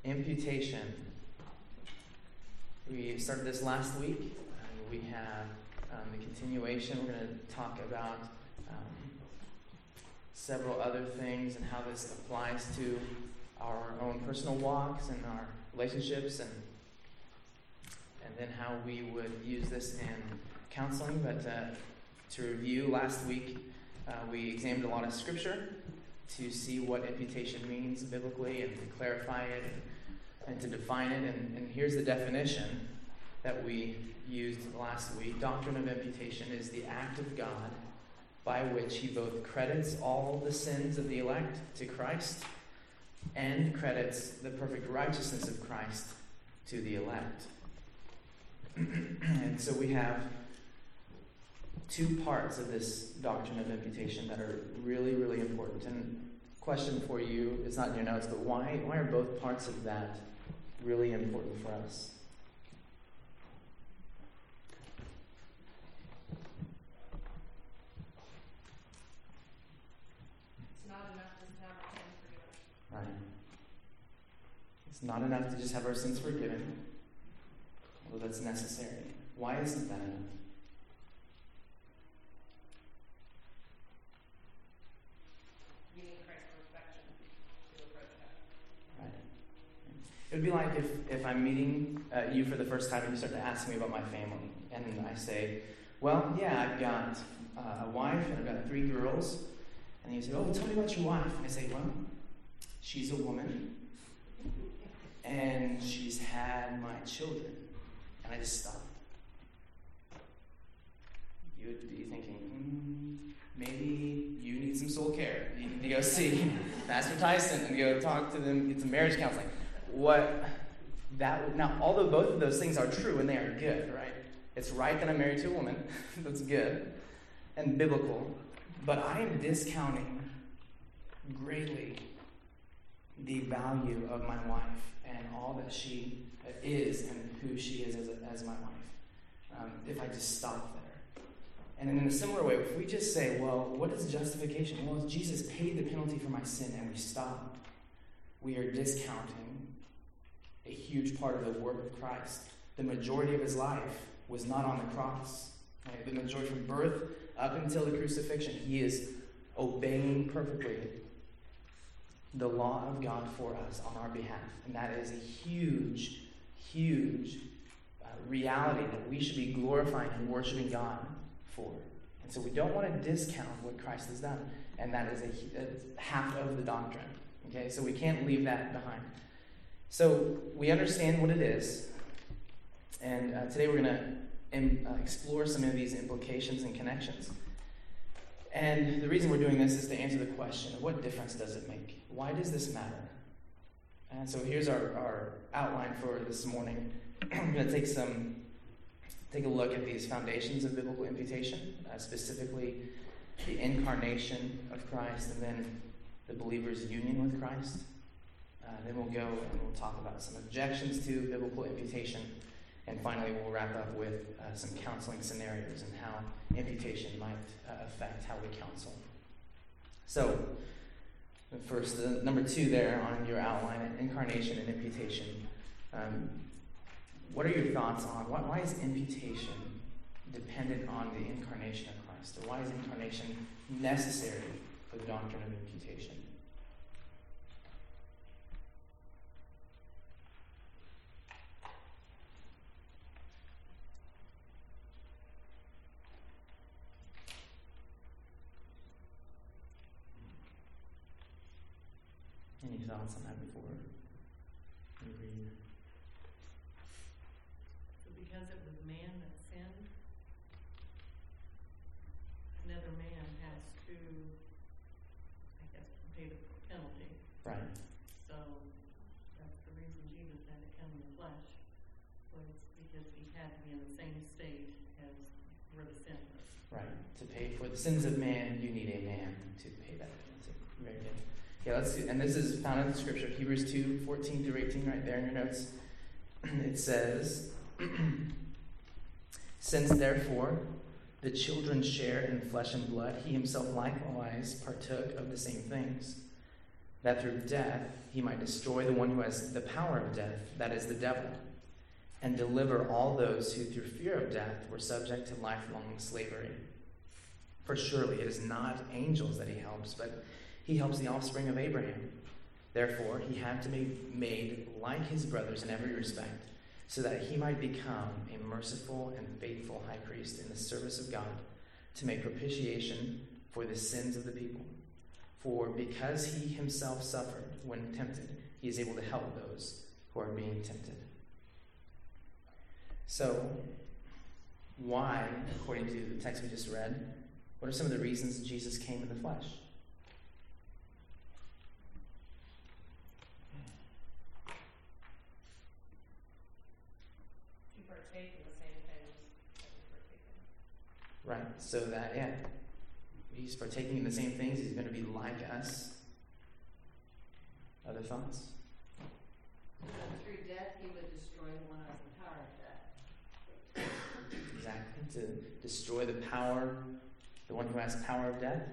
Imputation. We started this last week. We have the continuation. We're going to talk about several other things and how this applies to our own personal walks and our relationships, and then how we would use this in counseling. But to review, last week we examined a lot of scripture to see what imputation means biblically and to clarify it and to define it. And here's the definition that we used last week. Doctrine of imputation is the act of God by which he both credits all the sins of the elect to Christ and credits the perfect righteousness of Christ to the elect. And so we have two parts of this doctrine of imputation that are really, really important. And question for you, it's not in your notes, but why are both parts of that really important for us? Right. It's not enough to just have our sins forgiven, although that's necessary. Why isn't that enough? You need Christ's perfection to approach that. Right. It would be like if I'm meeting you for the first time and you start to ask me about my family, and I say, well, yeah, I've got a wife and I've got 3 girls, and you say, oh, tell me about your wife. And I say, well, she's a woman, and she's had my children. And I just stop. You would be thinking, maybe you need some soul care. You need to go see Pastor Tyson and go talk to them, get some marriage counseling. Now, although both of those things are true and they are good, right? It's right that I'm married to a woman. That's good and biblical. But I am discounting greatly the value of my wife and all that she is and who she is as my wife, if I just stop there. And in a similar way, if we just say, well, what is justification? Well, Jesus paid the penalty for my sin, and we stop, we are discounting a huge part of the work of Christ. The majority of his life was not on the cross. Right? The majority from birth up until the crucifixion, he is obeying perfectly the law of God for us on our behalf. And that is a huge, huge reality that we should be glorifying and worshiping God for. And so we don't want to discount what Christ has done. And that is half of the doctrine. Okay, so we can't leave that behind. So we understand what it is. And today we're going to explore some of these implications and connections. And the reason we're doing this is to answer the question, what difference does it make? Why does this matter? And so here's our outline for this morning. I'm going to take a look at these foundations of biblical imputation, specifically the incarnation of Christ, and then the believer's union with Christ. Then we'll go and we'll talk about some objections to biblical imputation. And finally, we'll wrap up with some counseling scenarios and how imputation might affect how we counsel. So, first, number 2 there on your outline, incarnation and imputation. What are your thoughts on why is imputation dependent on the incarnation of Christ? Or why is incarnation necessary for the doctrine of imputation? Any thoughts on that before we read? So because it was man that sinned, another man has to, I guess, pay the penalty. Right. So that's the reason Jesus had to come in the flesh, was because he had to be in the same state as where the sin was. Right. To pay for the sins of man, you need a man to pay that penalty. Very good. Yeah, let's see. And this is found in the scripture, Hebrews 2:14-18, right there in your notes. It says, since therefore the children share in flesh and blood, he himself likewise partook of the same things, that through death he might destroy the one who has the power of death, that is the devil, and deliver all those who through fear of death were subject to lifelong slavery. For surely it is not angels that he helps, but he helps the offspring of Abraham. Therefore he had to be made like his brothers in every respect, so that he might become a merciful and faithful high priest in the service of God, to make propitiation for the sins of the people. For because he himself suffered when tempted, he is able to help those who are being tempted. So, why, according to the text we just read, what are some of the reasons Jesus came in the flesh? To partake in the same things that we partake in. Right, so that, he's partaking in the same things. He's going to be like us. Other thoughts? Through death, he would destroy the one who has the power of death. Exactly, to destroy the one who has power of death.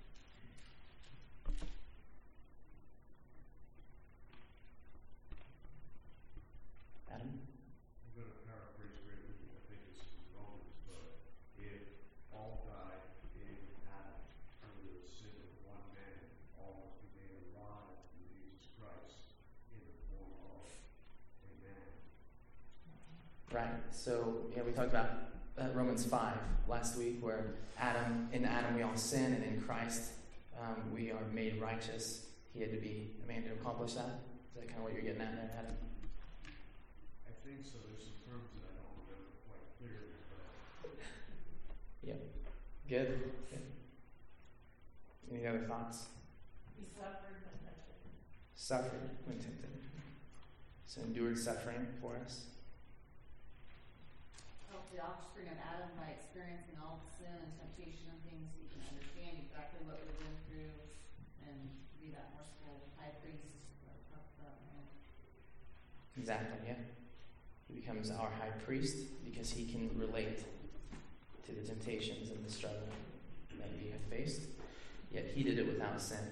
Adam? I'm going to paraphrase greatly. I think this is Romans, but if all died in Adam through the sin of one man, all must be made alive through Jesus Christ in the form of a man. Right, so we talked about Romans 5 last week, where in Adam we all sin, and in Christ we are made righteous. He had to be a man to accomplish that. Is that kind of what you're getting at there, Adam? I think so. There's some terms that I don't remember quite clearly, but Yep. Good. Any other thoughts? He suffered when tempted. Suffered when tempted. So endured suffering for us. Help the offspring of Adam by experiencing all the sin and temptation and things, so you can understand exactly what we've been through and be that merciful high priest that talked about, right? Exactly, yeah. He becomes our high priest because he can relate to the temptations and the struggle that we have faced. Yet he did it without sin.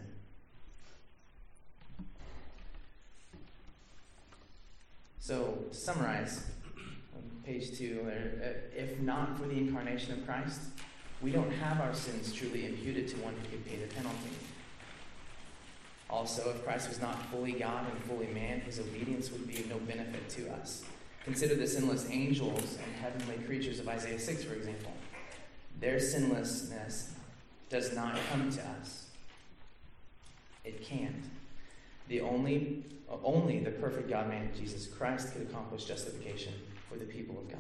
So, to summarize, on page 2, if not for the incarnation of Christ, we don't have our sins truly imputed to one who could pay the penalty. Also, if Christ was not fully God and fully man, his obedience would be of no benefit to us. Consider the sinless angels and heavenly creatures of Isaiah 6, for example. Their sinlessness does not come to us. It can't. Only the perfect God-man, Jesus Christ, could accomplish justification for the people of God.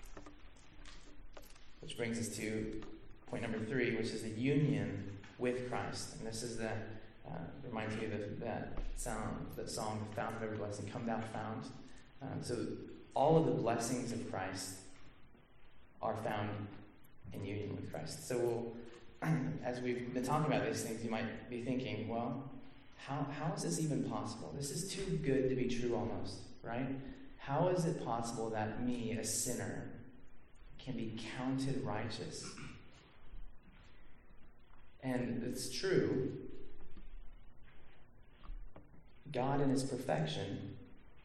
Which brings us to point number 3, which is the union with Christ. And this is reminds me of that song, "Fountain of every blessing, come thou fount." So all of the blessings of Christ are found in union with Christ. So as we've been talking about these things, you might be thinking, well, how is this even possible? This is too good to be true almost, right? How is it possible that me, a sinner, can be counted righteous? And it's true. God in his perfection,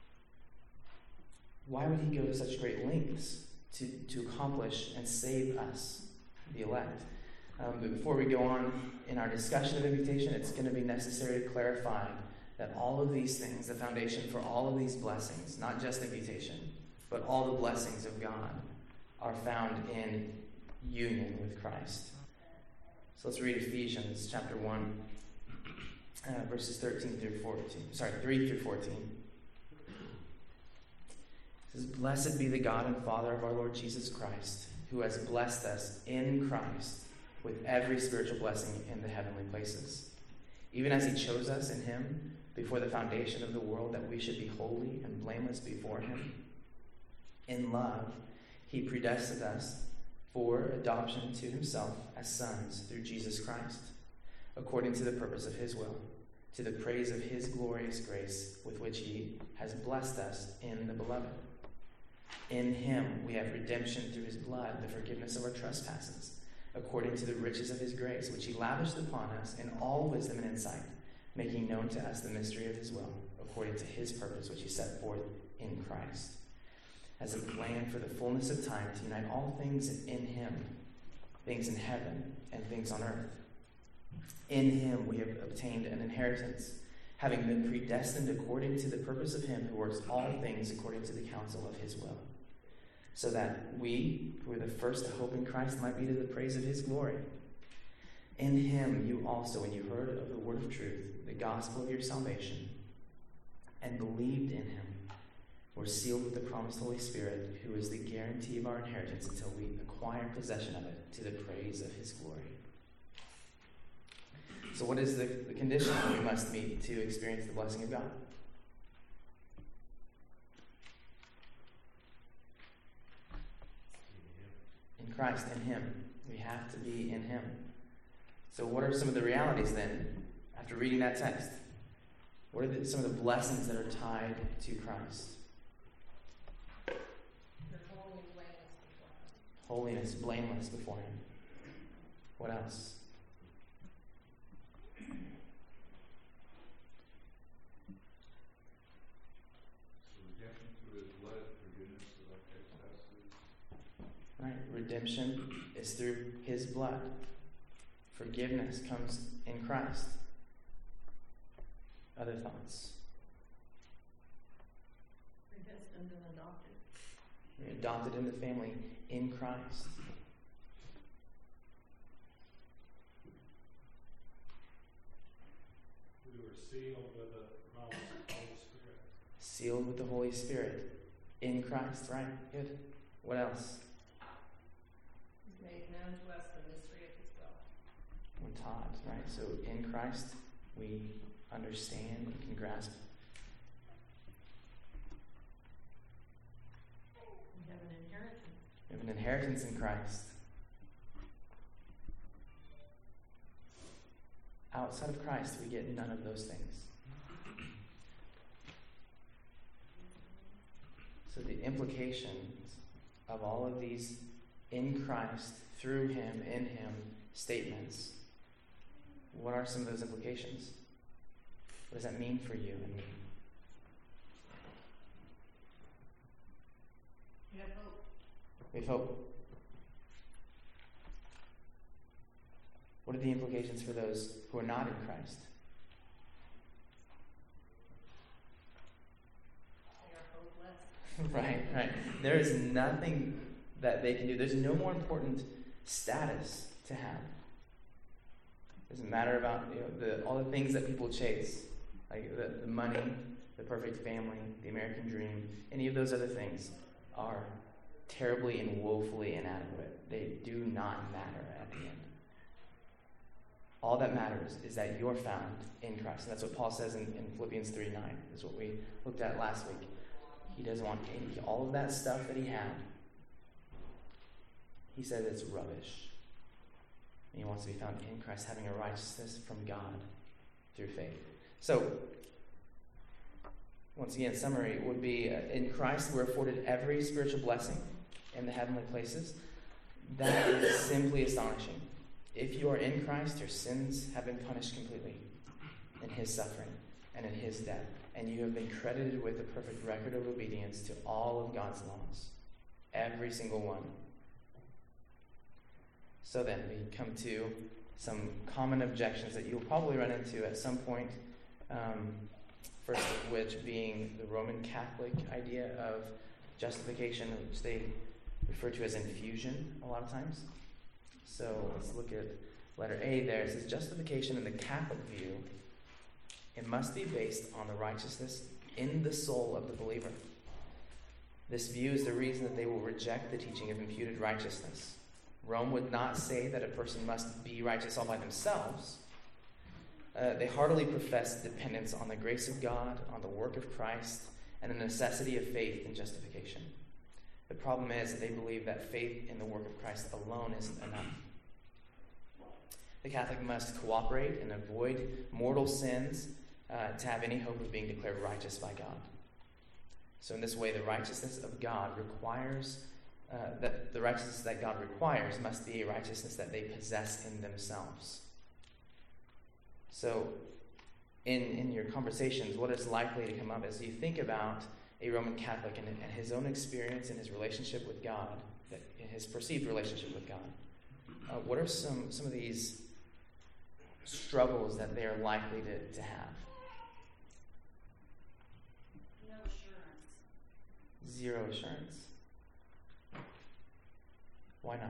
why would he go to such great lengths to accomplish and save us, the elect? But before we go on in our discussion of imputation, it's going to be necessary to clarify that all of these things, the foundation for all of these blessings, not just imputation, but all the blessings of God, are found in union with Christ. So let's read Ephesians chapter 1, verses 3 through 14. It says, "Blessed be the God and Father of our Lord Jesus Christ, who has blessed us in Christ with every spiritual blessing in the heavenly places, even as he chose us in him before the foundation of the world, that we should be holy and blameless before him. In love, he predestined us for adoption to himself as sons through Jesus Christ, according to the purpose of his will, to the praise of his glorious grace with which he has blessed us in the beloved. In him we have redemption through his blood, the forgiveness of our trespasses, according to the riches of his grace, which he lavished upon us in all wisdom and insight, making known to us the mystery of his will, according to his purpose, which he set forth in Christ, as a plan for the fullness of time to unite all things in him, things in heaven and things on earth. In him we have obtained an inheritance, having been predestined according to the purpose of him who works all things according to the counsel of his will, so that we, who are the first to hope in Christ, might be to the praise of his glory. In him you also, when you heard of the word of truth, the gospel of your salvation, and believed in him, were sealed with the promised Holy Spirit, who is the guarantee of our inheritance until we acquire possession of it to the praise of his glory. So what is the condition that we must meet to experience the blessing of God? In Christ, in him. We have to be in him. So what are some of the realities then, after reading that text? What are some of the blessings that are tied to Christ? You're holy and blameless before him. Holiness, blameless before him. What else? Redemption through his blood, forgiveness of our trespasses. Right? Redemption is through his blood. Forgiveness comes in Christ. Other thoughts? Predestined and adopted. You're adopted in the family in Christ. We were sealed with the promise of the Holy Spirit. Sealed with the Holy Spirit in Christ, right? Good. What else? He's made known to us the mystery of his will. We're taught, right? So in Christ, we understand, we can grasp. We have an inheritance. We have an inheritance in Christ. Outside of Christ, we get none of those things. So the implications of all of these in Christ, through him, in him statements, what are some of those implications? What does that mean for you and me? You have hope. We have hope. What are the implications for those who are not in Christ? They are hopeless. Right. There is nothing that they can do. There's no more important status to have. It doesn't matter about all the things that people chase, like the money, the perfect family, the American dream. Any of those other things are terribly and woefully inadequate. They do not matter at the end. All that matters is that you're found in Christ. And that's what Paul says in Philippians 3:9. That's what we looked at last week. He doesn't want all of that stuff that he had. He said it's rubbish. And he wants to be found in Christ, having a righteousness from God through faith. So, once again, summary would be, in Christ we're afforded every spiritual blessing in the heavenly places. That is simply astonishing. If you are in Christ, your sins have been punished completely in his suffering and in his death. And you have been credited with a perfect record of obedience to all of God's laws. Every single one. So then we come to some common objections that you'll probably run into at some point. First of which being the Roman Catholic idea of justification, which they refer to as infusion a lot of times. So let's look at letter A there. It says justification in the Catholic view, it must be based on the righteousness in the soul of the believer. This view is the reason that they will reject the teaching of imputed righteousness. Rome would not say that a person must be righteous all by themselves. They heartily profess dependence on the grace of God, on the work of Christ, and the necessity of faith in justification. The problem is that they believe that faith in the work of Christ alone isn't enough. The Catholic must cooperate and avoid mortal sins to have any hope of being declared righteous by God. So in this way, the righteousness of God requires, that the righteousness that God requires must be a righteousness that they possess in themselves. So in your conversations, what is likely to come up is you think about a Roman Catholic and his own experience in his relationship with God, in his perceived relationship with God. What are some of these struggles that they are likely to have? No assurance. Zero assurance. Why not?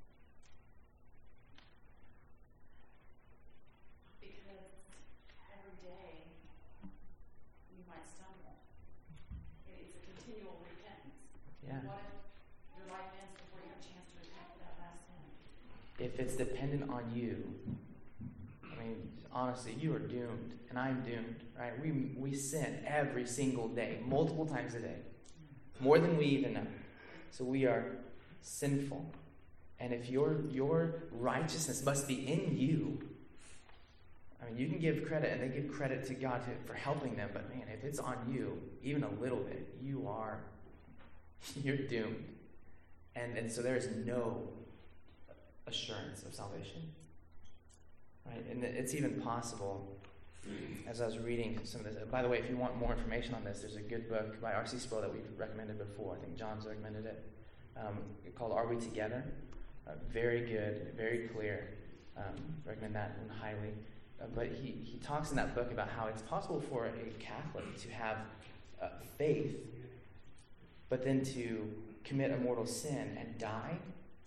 Because every day you might stumble. It's a continual repentance. Yeah. What if your life ends before you have a chance to repent for that last sin? If it's dependent on you, I mean, honestly, you are doomed, and I'm doomed, right? We sin every single day, multiple times a day, more than we even know. So we are sinful. And if your righteousness must be in you, I mean, you can give credit, and they give credit to God for helping them, but man, if it's on you, even a little bit, you're doomed. And so there is no assurance of salvation. Right? And it's even possible, as I was reading some of this, by the way, if you want more information on this, there's a good book by R.C. Sproul that we've recommended before. I think John's recommended it, called Are We Together? Very good, very clear. Recommend that one highly. But he talks in that book about how it's possible for a Catholic to have faith, but then to commit a mortal sin and die,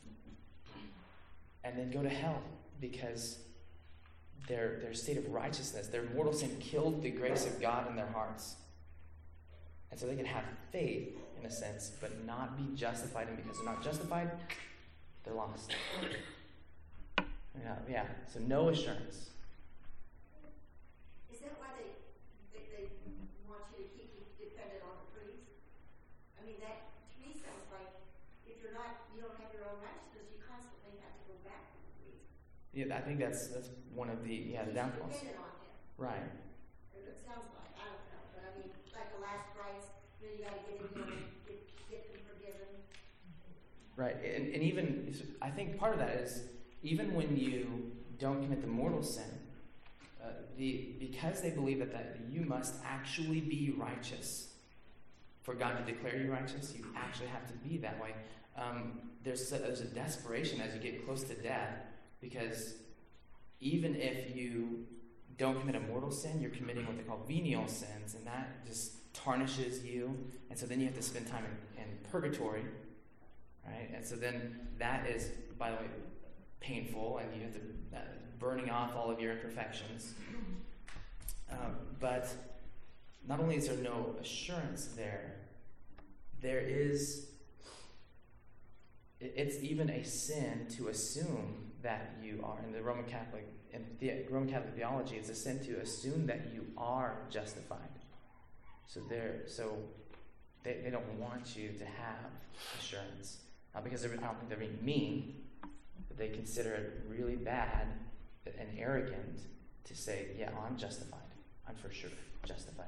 and then go to hell because their state of righteousness, their mortal sin killed the grace of God in their hearts. And so they can have faith, in a sense, but not be justified. And because they're not justified, they're lost. Yeah. So no assurance. Is that why they want you to keep you dependent on the priest? I mean, that to me sounds like if you don't have your own righteousness, you constantly have to go back to the priest. Yeah, I think that's one of the downfalls. Dependent on him. Right. It sounds like, I don't know, but I mean, like the last rites, you got to get in there and get them forgiven. Right, and even, I think part of that is, even when you don't commit the mortal sin, because they believe that you must actually be righteous for God to declare you righteous, you actually have to be that way. There's a desperation as you get close to death, because even if you don't commit a mortal sin, you're committing what they call venial sins, and that just tarnishes you, and so then you have to spend time in purgatory, right? And so then that is, by the way, painful, and you have to burning off all of your imperfections. But not only is there no assurance there is, it's even a sin to assume that you are. In the Roman Catholic theology, it's a sin to assume that you are justified. So they don't want you to have assurance. Not because I don't think they're being mean, but they consider it really bad and arrogant to say, yeah, I'm justified. I'm for sure justified.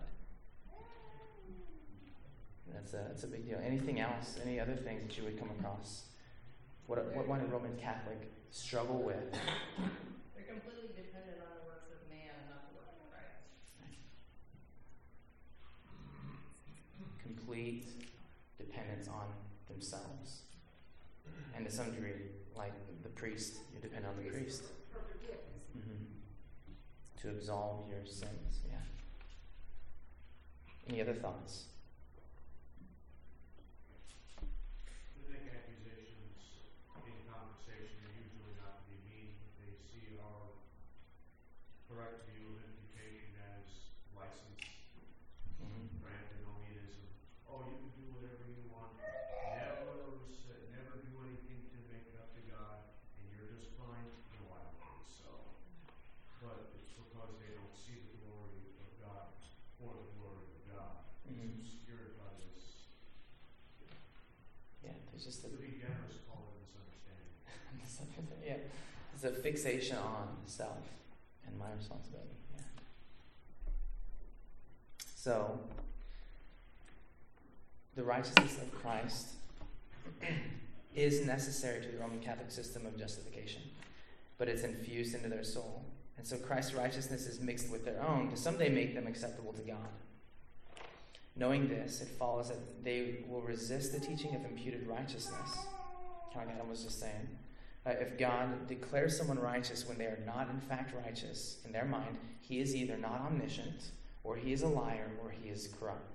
That's a big deal. Anything else? Any other things that you would come across? What might a Roman Catholic struggle with? They're completely dependent on the works of man and not the work of Christ. Complete dependence on themselves. And to some degree, like the priest, you depend on the priest. For forgiveness. Mm-hmm. To absolve your sins, yeah. Any other thoughts? I think accusations in conversation are usually not to be mean. They see our correct view of imputation as license, antinomianism. Oh, you can do whatever you want. Never do anything to make it up to God, and you're just fine. No, I don't think so. But it's because they don't see the glory of God for the glory of God. Mm-hmm. It's obscured by this. Yeah, there's just To be generous, call it misunderstanding. yeah, it's a fixation on self and my responsibility. Yeah. So, the righteousness of Christ is necessary to the Roman Catholic system of justification, but it's infused into their soul. And so Christ's righteousness is mixed with their own to someday make them acceptable to God. Knowing this, it follows that they will resist the teaching of imputed righteousness. Kind of like Adam was just saying. If God declares someone righteous when they are not in fact righteous, in their mind, he is either not omniscient, or he is a liar, or he is corrupt.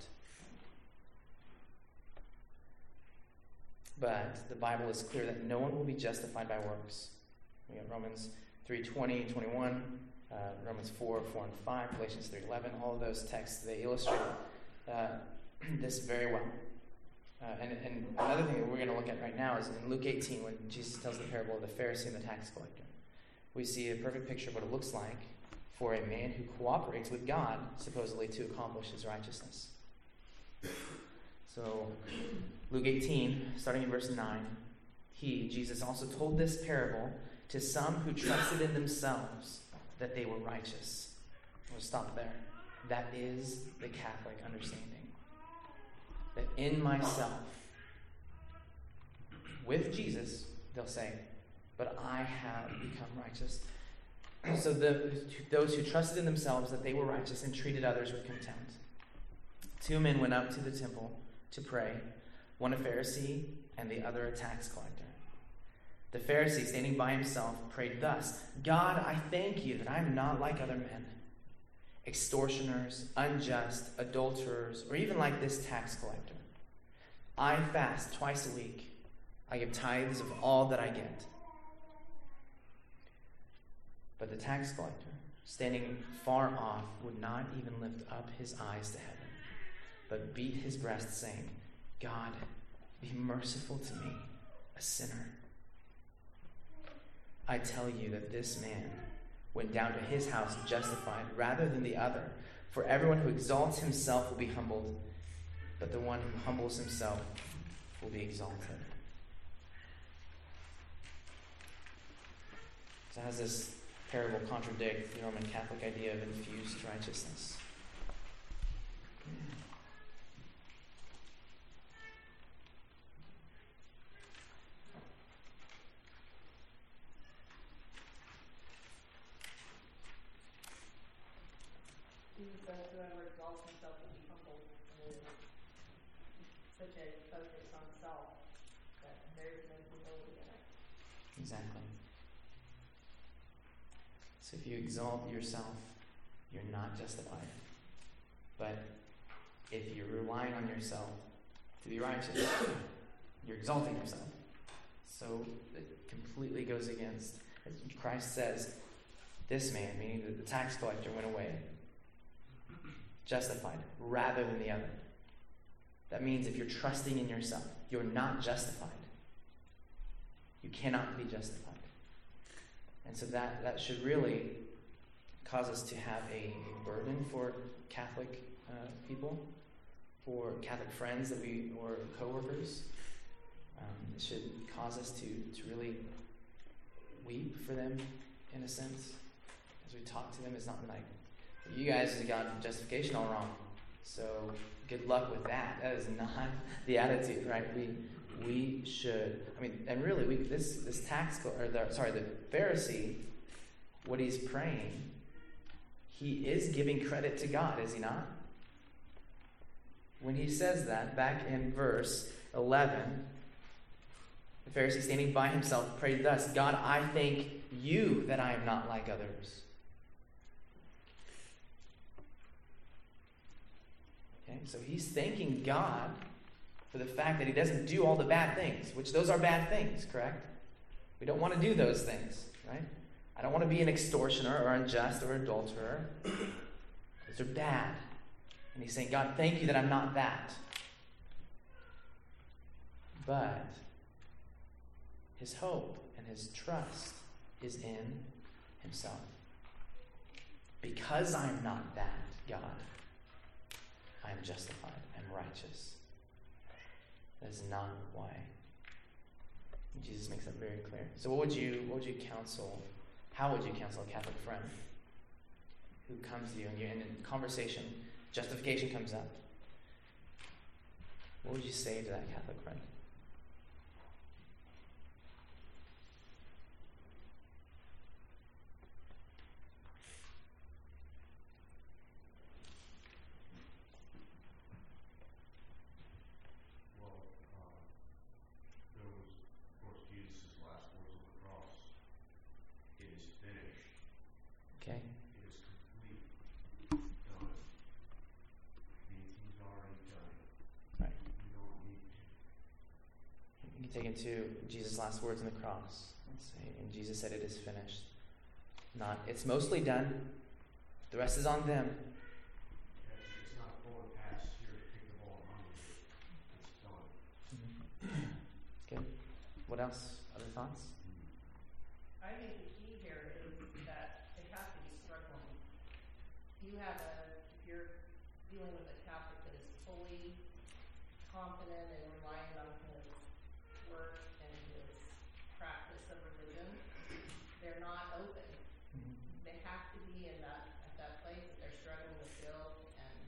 But the Bible is clear that no one will be justified by works. We got Romans 3:20 and 21, Romans 4:4 and 5, Galatians 3:11. All of those texts, they illustrate this very well. And another thing that we're going to look at right now is in Luke 18, when Jesus tells the parable of the Pharisee and the tax collector. We see a perfect picture of what it looks like for a man who cooperates with God, supposedly to accomplish his righteousness. So, Luke 18, starting in verse 9, Jesus, also told this parable to some who trusted in themselves that they were righteous. We'll stop there. That is the Catholic understanding. That in myself, with Jesus, they'll say, but I have become righteous. So those who trusted in themselves that they were righteous and treated others with contempt. 2 men went up to the temple to pray, one a Pharisee and the other a tax collector. The Pharisee, standing by himself, prayed thus, God, I thank you that I am not like other men, extortioners, unjust, adulterers, or even like this tax collector. I fast twice a week. I give tithes of all that I get. But the tax collector, standing far off, would not even lift up his eyes to heaven, but beat his breast, saying, God, be merciful to me, a sinner. I tell you that this man went down to his house justified rather than the other. For everyone who exalts himself will be humbled, but the one who humbles himself will be exalted. So how does this parable contradict the Roman Catholic idea of infused righteousness? Jesus says, whoever exalts himself will be humbled. And such a focus on self that there is no humility in it. Exactly. So if you exalt yourself, you're not justified. But if you're relying on yourself to be righteous, you're exalting yourself. So it completely goes against, as Christ says, this man, meaning that the tax collector, went away justified rather than the other. That means if you're trusting in yourself, you're not justified. You cannot be justified. And so that should really cause us to have a burden for Catholic people, for Catholic friends or co-workers. It should cause us to really weep for them, in a sense. As we talk to them, it's not like, you guys have got justification all wrong. So good luck with that. That is not the attitude, right? We should. I mean, and really, this the Pharisee, what he's praying, he is giving credit to God, is he not? When he says that, back in verse 11, the Pharisee, standing by himself, prayed thus, God, I thank you that I am not like others. Okay, so he's thanking God for the fact that he doesn't do all the bad things, which those are bad things, correct? We don't want to do those things, right? I don't want to be an extortioner or unjust or adulterer. Those are bad. And he's saying, God, thank you that I'm not that. But his hope and his trust is in himself. Because I'm not that, God, I am justified, I'm righteous. That is not why. Jesus makes that very clear. So what would you counsel? How would you counsel a Catholic friend who comes to you and you're in a conversation, justification comes up? What would you say to that Catholic friend? taken to Jesus' last words on the cross. Let's say, and Jesus said, "It is finished." Not, it's mostly done. The rest is on them. It's not going past here to kick the ball around here. It's done. Good. What else? Other thoughts? I think the key here is that they have to be struggling. If you're dealing with a Catholic that is fully confident and relying on his work and his practice of religion, they're not open. They have to be at that place that they're struggling with guilt and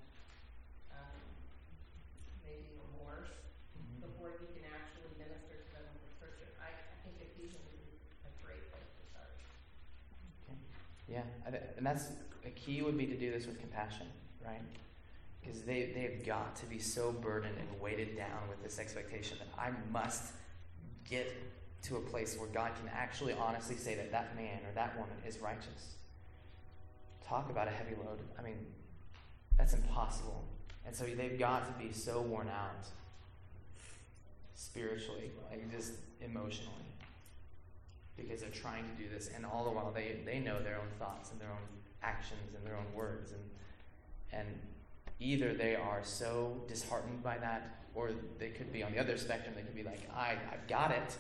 maybe remorse before you can actually minister to them with the scripture. I think Ephesians is a great place to start. Okay. Yeah, and that's a key would be to do this with compassion, right? Because they've got to be so burdened and weighted down with this expectation that I must get to a place where God can actually honestly say that that man or that woman is righteous. Talk about a heavy load. I mean, that's impossible. And so they've got to be so worn out spiritually, like just emotionally, because they're trying to do this, and all the while they know their own thoughts and their own actions and their own words, and either they are so disheartened by that, or they could be on the other spectrum. They could be like, I've got it.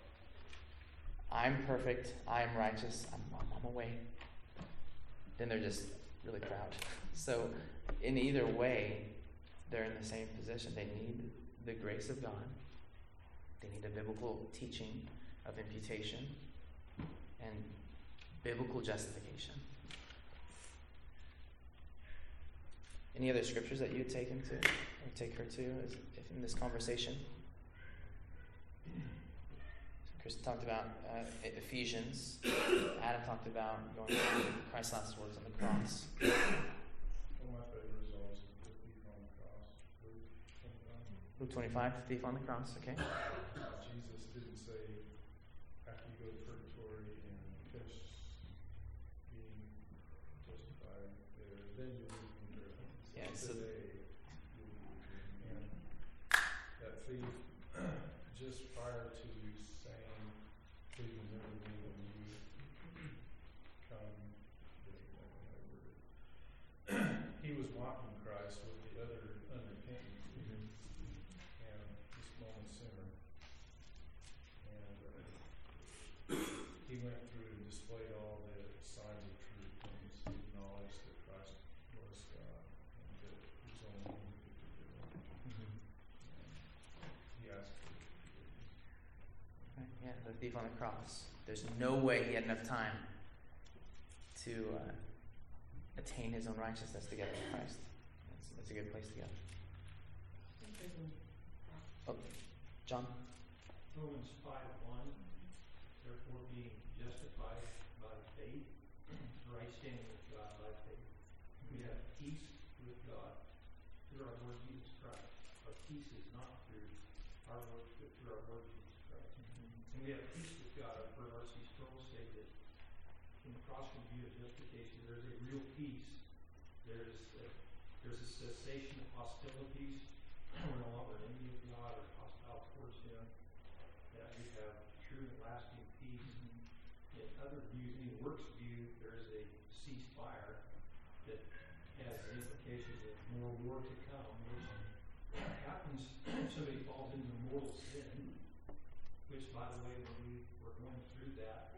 I'm perfect. I'm righteous. I'm on my way. Then they're just really proud. So in either way, they're in the same position. They need the grace of God. They need a biblical teaching of imputation and biblical justification. Any other scriptures that you would take him to, or take her to, if in this conversation? Chris talked about Ephesians. Adam talked about going through Christ's last words on the cross. One of my favorite is always the thief on the cross. Luke 25, the thief on the cross, okay? Jesus didn't say, after you go to purgatory and finish being justified there, then you'll be in heaven. Yeah, so today, you'll be in. And that thief, just prior to saying, please remember me when you come, he was mocking Christ with the other unrepentant and this moment sinner. And he went through and displayed all the signs of truth and he acknowledged that Christ was God and that he was only one who could forgive him. And he asked for forgiveness. yeah, the thief on the cross. There's no way he had enough time to attain his own righteousness together with Christ. That's a good place to go. Oh, John? Romans 5:1, therefore being justified by faith, right standing with God by faith, we have peace with God through our Lord Jesus Christ. Our peace is not through our works, but through our Lord Jesus Christ. And we have peace with God. I've heard R.C. Sproul say that from the cross review of justification, there is a real peace. There's a cessation of hostilities. We're no longer an enemy of God or hostile towards Him. That we have true and lasting peace. In other views, in works view, there's a ceasefire that has the implications of more war to come, which happens if somebody falls into mortal sin, which, by the way, when we were going through that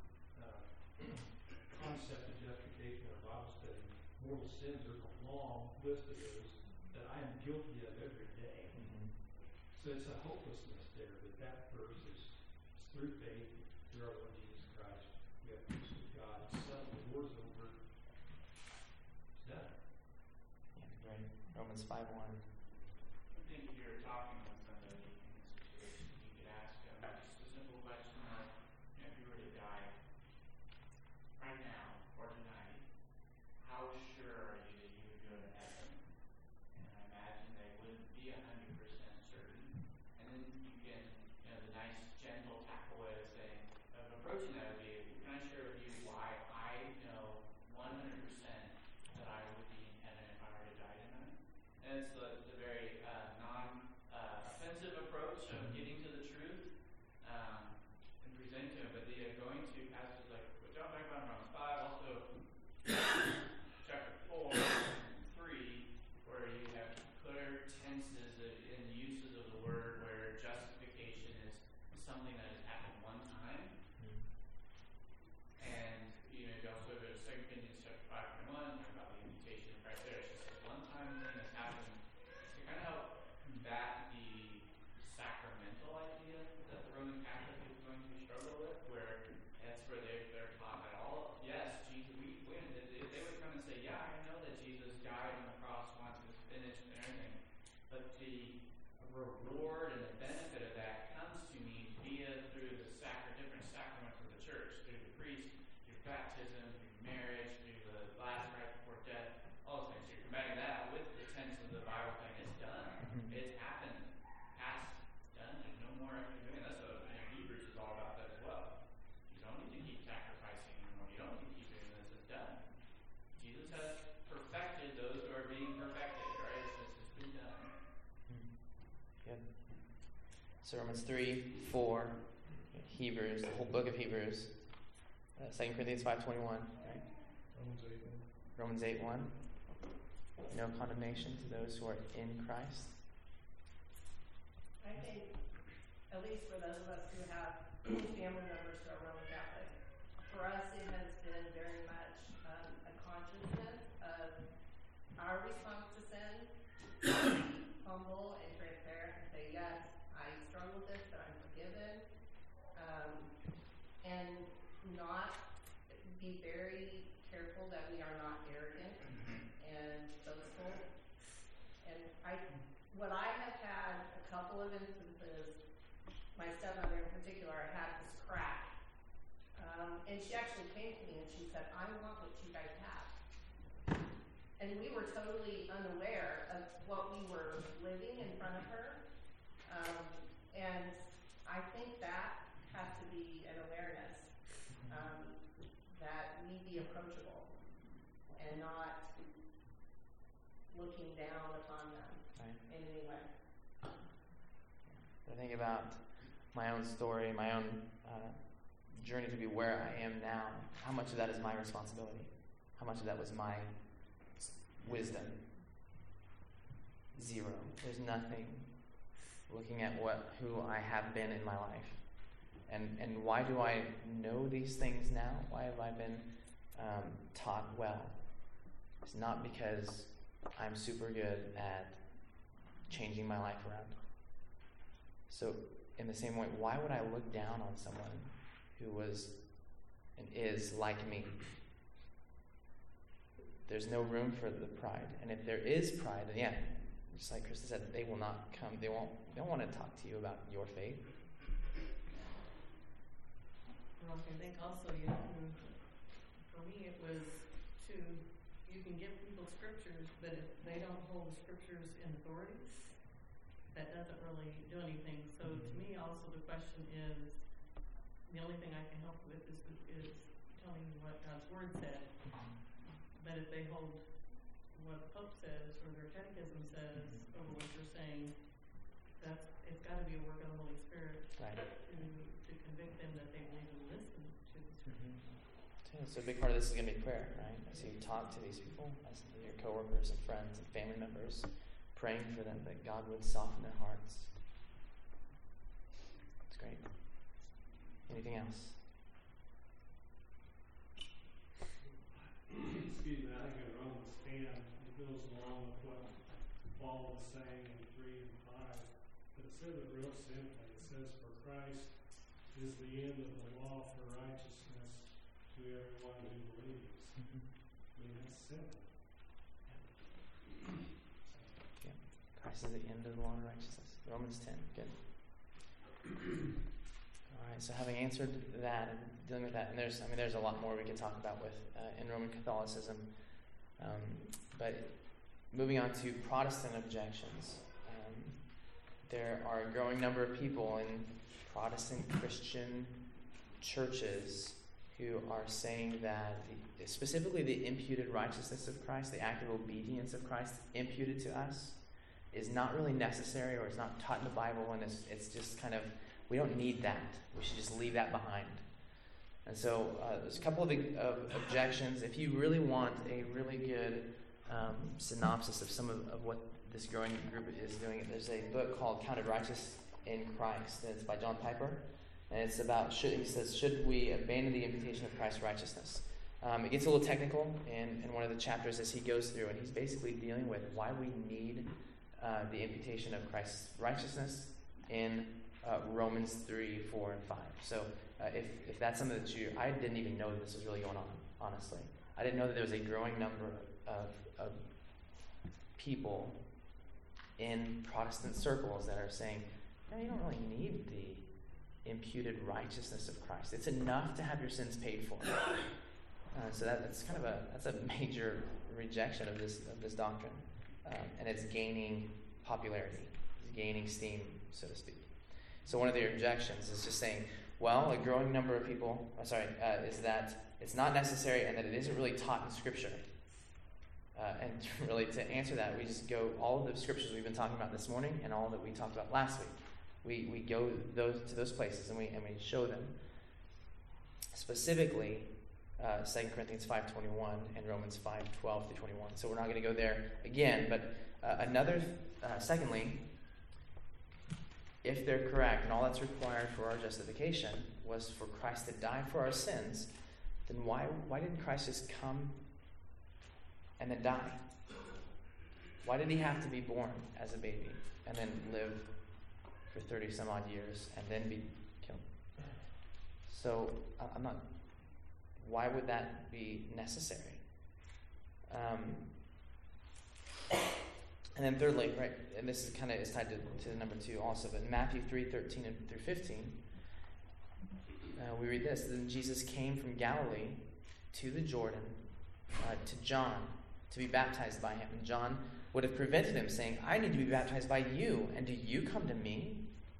concept of justification in our Bible study, mortal sins, there's a long list of those that I am guilty of every day. So it's a hopelessness there, but that verse is through faith, through our Lord Jesus Christ. We have peace with God. It's settled. The war's over. It's done. Yeah, great. Romans 5:1. I think if you're talking with somebody in this situation, you could ask them just a simple question of, if you were to die right now or tonight, how sure are you that you would go to heaven? And I imagine they wouldn't be 100% certain. And then you can, the nice, gentle, tactful way of saying, of approaching that would be, can I share with you why I know 100% that I would be in heaven if I were to die tonight? And it's the So Romans 3, 4, Hebrews, the whole book of Hebrews, 2 Corinthians 5:21, right? Romans 8:1. No condemnation to those who are in Christ. I think, at least for those of us who have family members who are Roman Catholic, for us it has been very much a consciousness of our response to sin, humble and transparent, and say, yes, I struggle with this, but I'm forgiven, and not be very careful that we are not arrogant and boastful. And what I have had a couple of instances, my stepmother in particular had this crack, and she actually came to me and she said, I want what you guys have. And we were totally unaware of what we were living in front of her, and I think that has to be an awareness, that we be approachable and not looking down upon them in any way. I think about my own story, my own journey to be where I am now. How much of that is my responsibility? How much of that was my wisdom? Zero. There's nothing. Looking at who I have been in my life. And why do I know these things now? Why have I been taught well? It's not because I'm super good at changing my life around. So in the same way, why would I look down on someone who was and is like me? There's no room for the pride. And if there is pride, then yeah, just like Krista said, they will not come. They don't want to talk to you about your faith. Well, I think also for me it was you can give people scriptures, but if they don't hold the scriptures in authority, that doesn't really do anything. So to me also the question is, the only thing I can help with is telling you what God's Word said. But if they hold what the Pope says or their catechism says over what you're saying, it's got to be a work of the Holy Spirit to convict them that they need to listen to the Scriptures. So a big part of this is going to be prayer, right? As you talk to these people, as your coworkers and friends and family members, praying for them that God would soften their hearts. It's great. Anything else? Excuse me, I think in Romans 10, it goes along with what Paul was saying in 3 and 5, but it says it real simply. It says, for Christ is the end of the law for righteousness to everyone who believes. I mean, that's simple. Yeah. Christ is the end of the law of righteousness. Romans 10. Good. All right, so having answered that and dealing with that, and there's a lot more we could talk about with in Roman Catholicism, but moving on to Protestant objections, there are a growing number of people in Protestant Christian churches who are saying that specifically the imputed righteousness of Christ, the act of obedience of Christ imputed to us, is not really necessary, or it's not taught in the Bible, and it's just kind of, we don't need that. We should just leave that behind. And so there's a couple of objections. If you really want a really good synopsis of some of what this growing group is doing, there's a book called Counted Righteous in Christ, and it's by John Piper. And it's about, he says, should we abandon the imputation of Christ's righteousness? It gets a little technical in one of the chapters as he goes through, and he's basically dealing with why we need the imputation of Christ's righteousness in Romans 3, 4, and 5. So if that's something that I didn't even know that this was really going on, honestly. I didn't know that there was a growing number of people in Protestant circles that are saying, no, you don't really need the imputed righteousness of Christ. It's enough to have your sins paid for. So that's kind of a major rejection of this doctrine, and it's gaining popularity, it's gaining steam, so to speak. So one of the objections is just saying, well, a growing number of people, is that it's not necessary and that it isn't really taught in Scripture. And really to answer that, we just go all of the scriptures we've been talking about this morning and all that we talked about last week. We go to those places and we show them. Specifically, 2 Corinthians 5:21 and Romans 5:12 through 21. So we're not going to go there again, but secondly, if they're correct and all that's required for our justification was for Christ to die for our sins, then why didn't Christ just come and then die? Why did he have to be born as a baby and then live for 30 some odd years and then be killed? So why would that be necessary? And then thirdly, right, and this is kind of is tied to number 2 also, but in Matthew 3:13 and through 15, we read this: Then Jesus came from Galilee to the Jordan to John to be baptized by him. And John would have prevented him, saying, I need to be baptized by you, and do you come to me?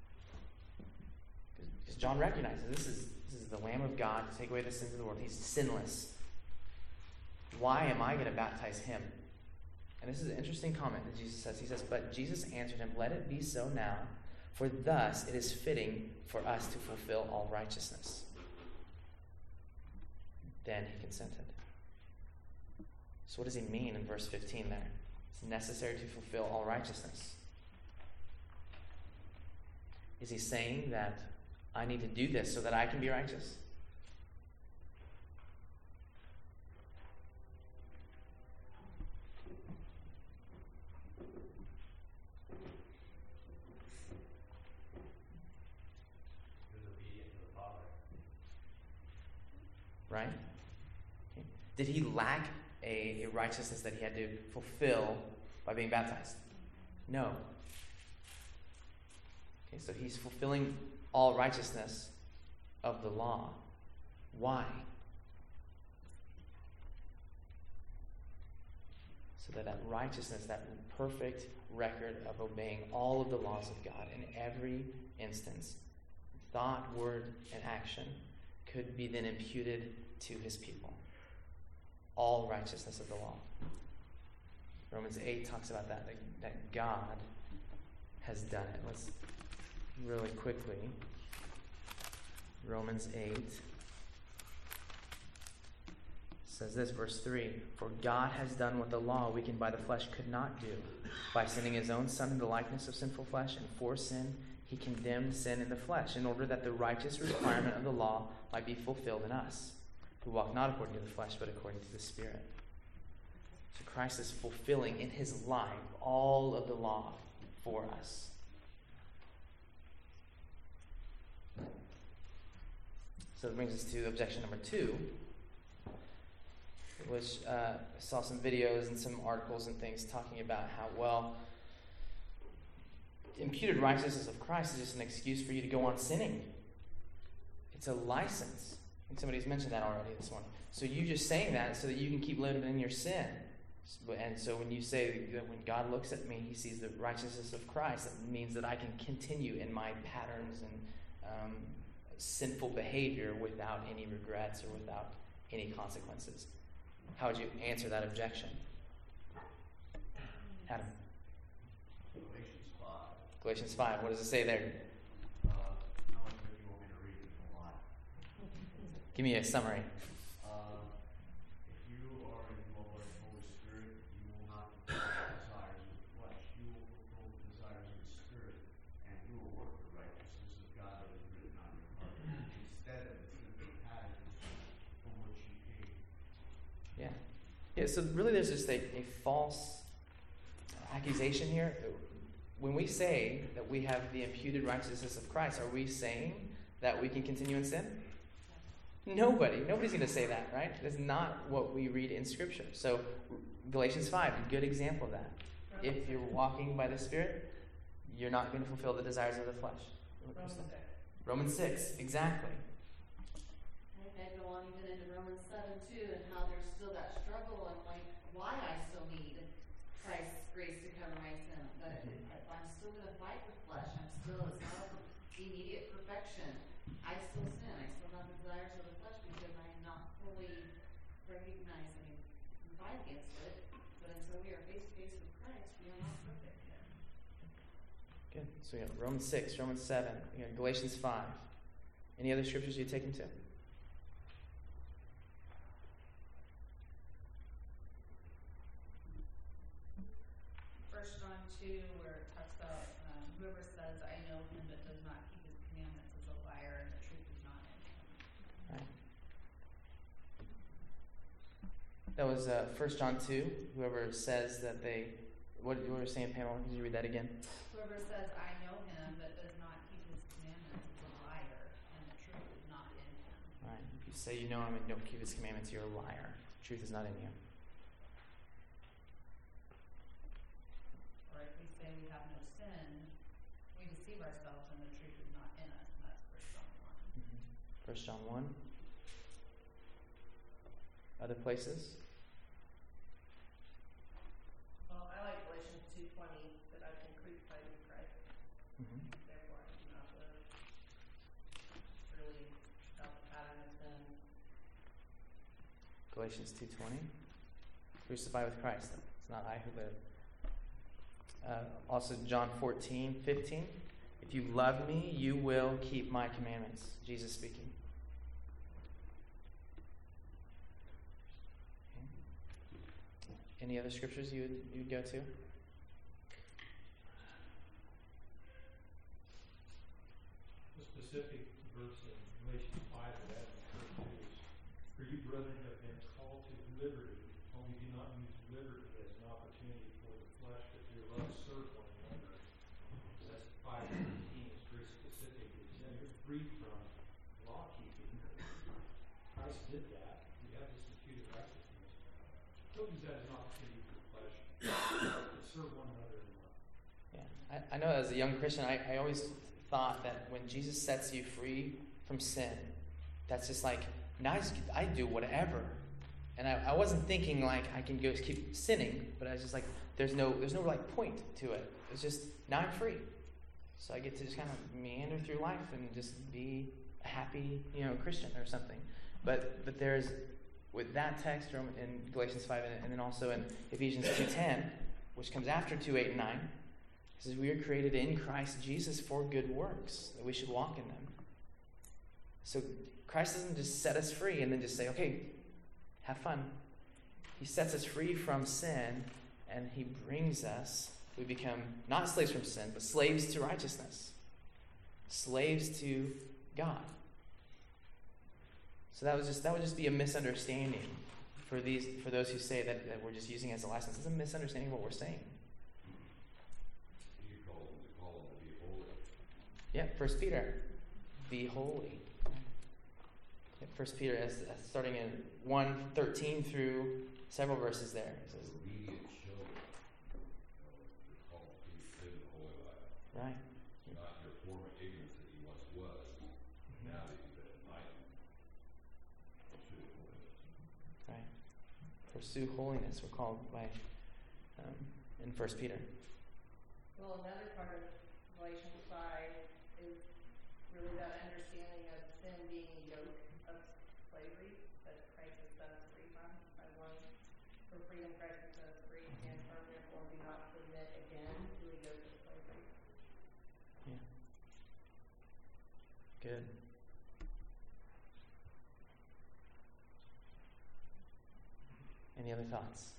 Because John recognizes this is the Lamb of God to take away the sins of the world. He's sinless. Why am I going to baptize him? And this is an interesting comment that Jesus says. He says, but Jesus answered him, let it be so now, for thus it is fitting for us to fulfill all righteousness. Then he consented. So what does he mean in verse 15 there? It's necessary to fulfill all righteousness. Is he saying that I need to do this so that I can be righteous? Right? Okay. Did he lack a righteousness that he had to fulfill by being baptized? No. Okay, so he's fulfilling all righteousness of the law. Why? So that righteousness, that perfect record of obeying all of the laws of God in every instance, thought, word, and action, could be then imputed to his people. All righteousness of the law. Romans 8 talks about that God has done it. Let's really quickly. Romans 8 says this, verse 3, for God has done what the law, weakened by the flesh, could not do. By sending his own Son in the likeness of sinful flesh, and for sin, he condemned sin in the flesh, in order that the righteous requirement of the law might be fulfilled in us, who walk not according to the flesh, but according to the Spirit. So Christ is fulfilling in his life all of the law for us. So that brings us to objection number 2, which I saw some videos and some articles and things talking about how, well, imputed righteousness of Christ is just an excuse for you to go on sinning. It's a license. I think somebody's mentioned that already this morning. So you just saying that so that you can keep living in your sin. And so when you say that when God looks at me, he sees the righteousness of Christ, that means that I can continue in my patterns and sinful behavior without any regrets or without any consequences. How would you answer that objection? Adam? Galatians 5. What does it say there? Give me a summary. If you are in the Lord and Holy Spirit, you will not fulfill the desires of the flesh. You will fulfill the desires of the Spirit, and you will work the righteousness of God that is written on your heart, instead of the sinful patterns from which you came. Yeah. Yeah, so really there's just a false accusation here. When we say that we have the imputed righteousness of Christ, are we saying that we can continue in sin? Nobody's going to say that, right? That's not what we read in Scripture. So Galatians 5, a good example of that. If you're walking by the Spirit, you're not going to fulfill the desires of the flesh. Romans 6, exactly. I go on even into Romans 7 too, and how there's still that struggle and like why I still need Christ's grace to cover my sin. But I'm still going to fight the flesh. It's not immediate perfection. I still sin. I still have the desires of the flesh because I'm not fully recognizing and fight against it. But until we are face to face with Christ, we are not perfect yet. Good. So we got Romans 6, Romans 7, we got Galatians 5. Any other scriptures you'd take them to? 1 John 2, where it talks about whoever says, I know him but does not keep his commandments is a liar, and the truth is not in him. Right. That was 1 John 2. Whoever says that they... What you were saying, Pamela? Could you read that again? Whoever says, I know him but does not keep his commandments is a liar, and the truth is not in him. Right. If you say you know him and don't keep his commandments, you're a liar. Truth is not in you. Or if we say we have no sin, we deceive ourselves and the truth is not in us. And that's 1 John 1. 1 John 1. Other places? Well, I like Galatians 2:20, that I've been crucified with Christ. Therefore, I do not live. It's really about the pattern of sin. Galatians 2:20. Crucified with Christ. It's not I who live. Also John 14:15. If you love me, you will keep my commandments. Jesus speaking. Okay. Any other scriptures you'd go to? The specific verse in Galatians 5 that Adam referred to is, for you, brethren, have been called to liberty, only do not use liberty as an opportunity for the flesh, but your love serve one another. So that's 5:15 is very specific. It says you're free from law keeping. Christ did that. We have this imputed righteousness. Don't use that as an opportunity for the flesh, but serve one another in love. Yeah. I know as a young Christian, I always thought that when Jesus sets you free from sin, that's just like, now I do whatever. And I wasn't thinking like I can go keep sinning, but I was just like, there's no like point to it. It's just, now I'm free. So I get to just kind of meander through life and just be a happy, Christian or something. But there's, with that text in Galatians 5 and then also in Ephesians 2:10, which comes after 2:8 and 9, it says we are created in Christ Jesus for good works, that we should walk in them. So Christ doesn't just set us free and then just say, okay, have fun. He sets us free from sin and he brings us, we become not slaves from sin, but slaves to righteousness. Slaves to God. So that would just be a misunderstanding for those who say that we're just using it as a license. It's a misunderstanding of what we're saying. You call them to be holy. Yeah, 1 Peter, be holy. 1 Peter, starting in 1:13 through several verses there. It says, Obedient children. You're called to live a holy life. right. Not your former ignorance that you once was. Now that you've been enlightened. Pursue holiness. Right. Pursue holiness, we're called by in 1 Peter. Well, another part of Galatians 5 is really that understanding of sin being a yoke of slavery that Christ has set us free from. By one, for freedom Christ has set us free, and firm therefore do not submit again to a yoke of slavery. Yeah. Good. Any other thoughts?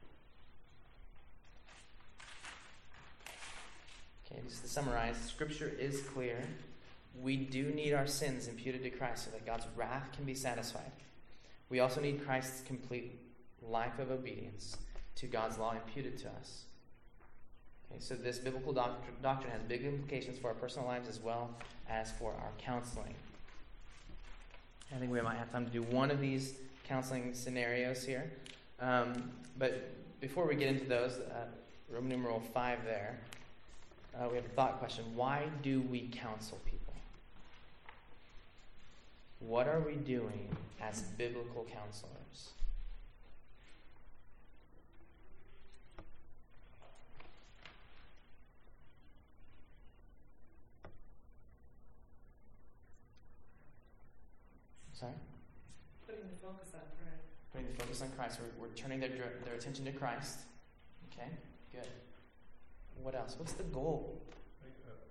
Okay, just to summarize, Scripture is clear. We do need our sins imputed to Christ so that God's wrath can be satisfied. We also need Christ's complete life of obedience to God's law imputed to us. Okay, so this biblical doctrine has big implications for our personal lives as well as for our counseling. I think we might have time to do one of these counseling scenarios here. But before we get into those, Roman numeral 5 there, we have a thought question. Why do we counsel people? What are we doing as biblical counselors? Sorry? Putting the focus on Christ. Putting the focus on Christ. We're turning their attention to Christ. Okay, good. What else? What's the goal?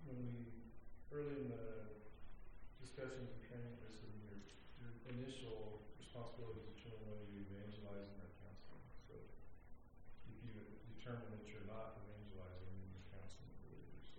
early in the discussions and training, this is your initial responsibility to determine whether you evangelize in or counseling. So if you determine that you're not evangelizing, then you're counseling the believer. So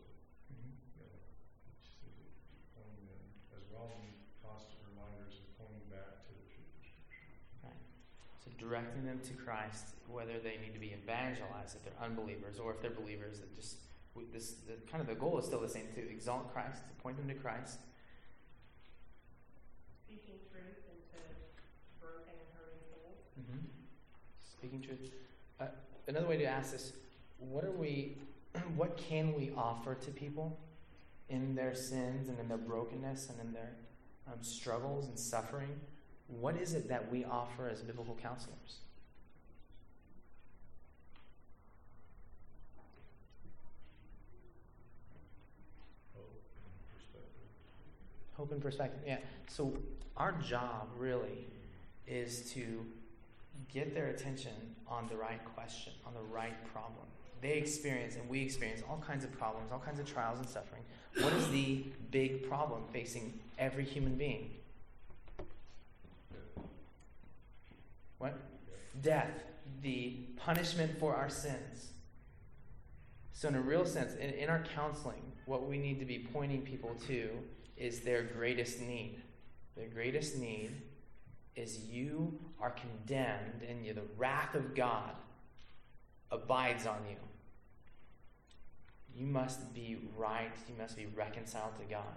pointing them as well, and constant reminders of pointing back to the truth of Scripture. Right. So directing them to Christ, whether they need to be evangelized if they're unbelievers or if they're believers, that just kind of the goal is still the same, to exalt Christ, to point them to Christ. Speaking truth into broken and hurting souls. Mm-hmm. Speaking truth. Another way to ask this: what can we offer to people in their sins and in their brokenness and in their struggles and suffering? What is it that we offer as biblical counselors? Hope and perspective. Yeah. So our job really is to get their attention on the right question, on the right problem. They experience and we experience all kinds of problems, all kinds of trials and suffering. What is the big problem facing every human being? What? Death. The punishment for our sins. So in a real sense, in our counseling, what we need to be pointing people to is their greatest need. Their greatest need is you are condemned and the wrath of God abides on you. You must be right. You must be reconciled to God.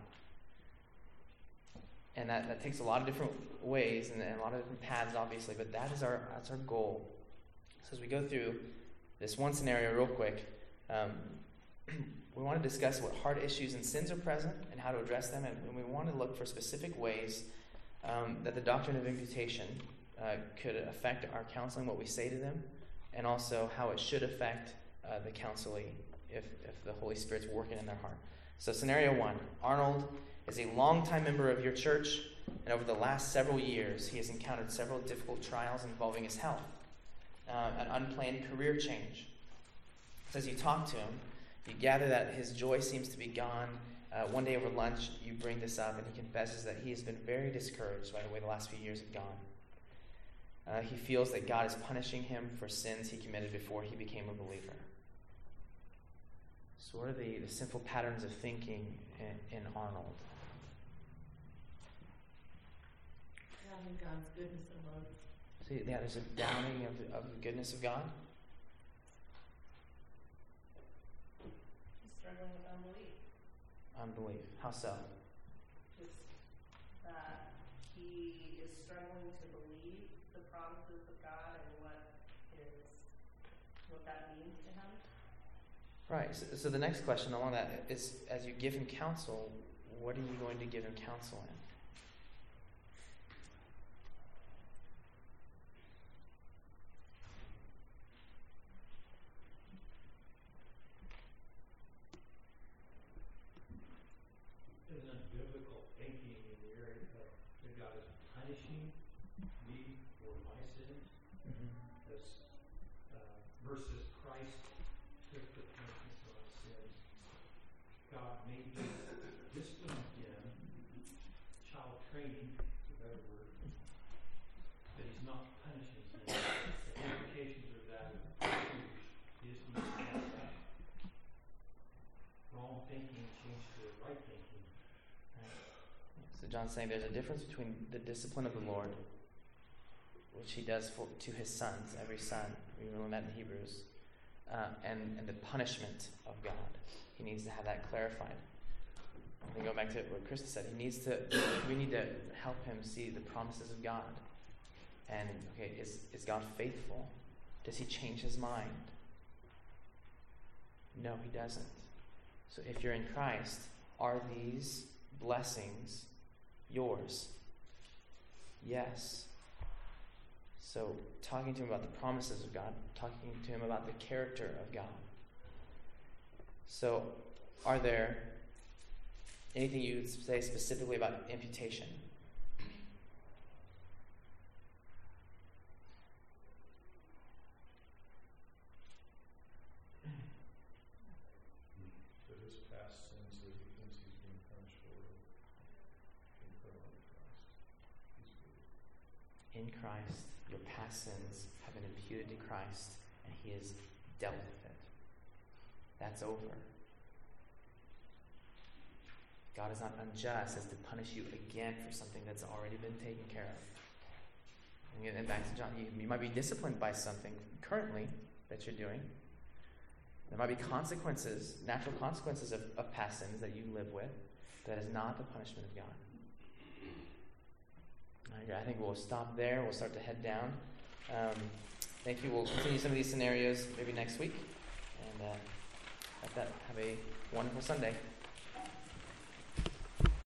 And that takes a lot of different ways and a lot of different paths, obviously, but that's our goal. So as we go through this one scenario real quick, we want to discuss what hard issues and sins are present and how to address them, and we want to look for specific ways that the doctrine of imputation could affect our counseling, what we say to them, and also how it should affect the counselee if the Holy Spirit's working in their heart. So scenario one, Arnold is a longtime member of your church, and over the last several years, he has encountered several difficult trials involving his health, an unplanned career change. So as you talk to him, you gather that his joy seems to be gone. One day over lunch, you bring this up, and he confesses that he has been very discouraged by the way the last few years have gone. He feels that God is punishing him for sins he committed before he became a believer. So what are the sinful patterns of thinking in Arnold? Doubting God's goodness and love. So yeah, there's a doubting of the goodness of God. He's struggling with unbelief. Unbelief. How so? Just that he is struggling to believe the promises of God and what that means to him. Right. So the next question along that is, as you give him counsel, what are you going to give him counsel in? There's unbiblical thinking in the area of that God is punishing me for my sins, versus Christ took the punishment for my sins. God may be disciplining him, child training, is a better word, but he's not punishing him. The implications of that is wrong thinking changed to right thinking. So John's saying there's a difference between the discipline of the Lord, which he does to his sons, every son, we learn that in Hebrews, and the punishment of God. He needs to have that clarified. And go back to what Krista said. We need to help him see the promises of God. And okay, is God faithful? Does he change his mind? No, he doesn't. So if you're in Christ, are these blessings yours? Yes. So talking to him about the promises of God, talking to him about the character of God. So are there anything you would say specifically about imputation? For his past sins that he in Christ. Your past sins have been imputed to Christ, and he has dealt with it. That's over. God is not unjust as to punish you again for something that's already been taken care of. And back to John, you might be disciplined by something currently that you're doing. There might be consequences, natural consequences of past sins that you live with. That is not the punishment of God. I think we'll stop there. We'll start to head down. Thank you. We'll continue some of these scenarios maybe next week. And have a wonderful Sunday.